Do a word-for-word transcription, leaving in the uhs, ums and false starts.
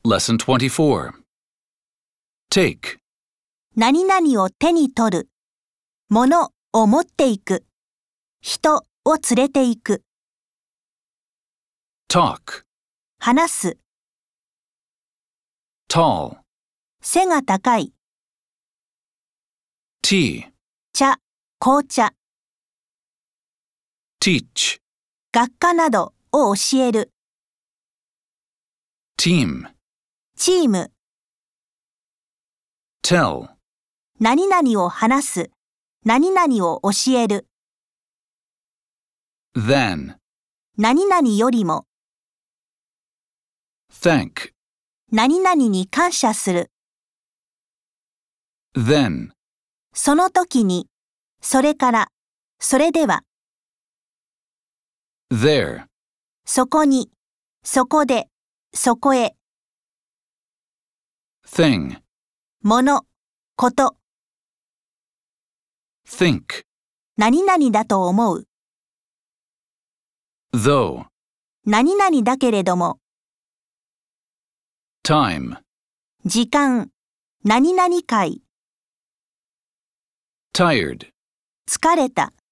Lesson twenty-four. Take, 何々を手に取る。物を持っていく。人を連れて行く。 talk, 話す。 tall, 背が高い。 tea, 茶、紅茶。 teach, 学科などを教える。 team, チーム。 tell, 何々を話す。何々を教える。 than, 何々よりも。 thank, 何々に感謝する。 then, その時に。それから。それでは。 there, そこに。そこで。そこへ。 thing, もの。こと。 think, 何々だと思う。 though, 何々だけれども。 time, 時間。何々会。 tired. 疲れた。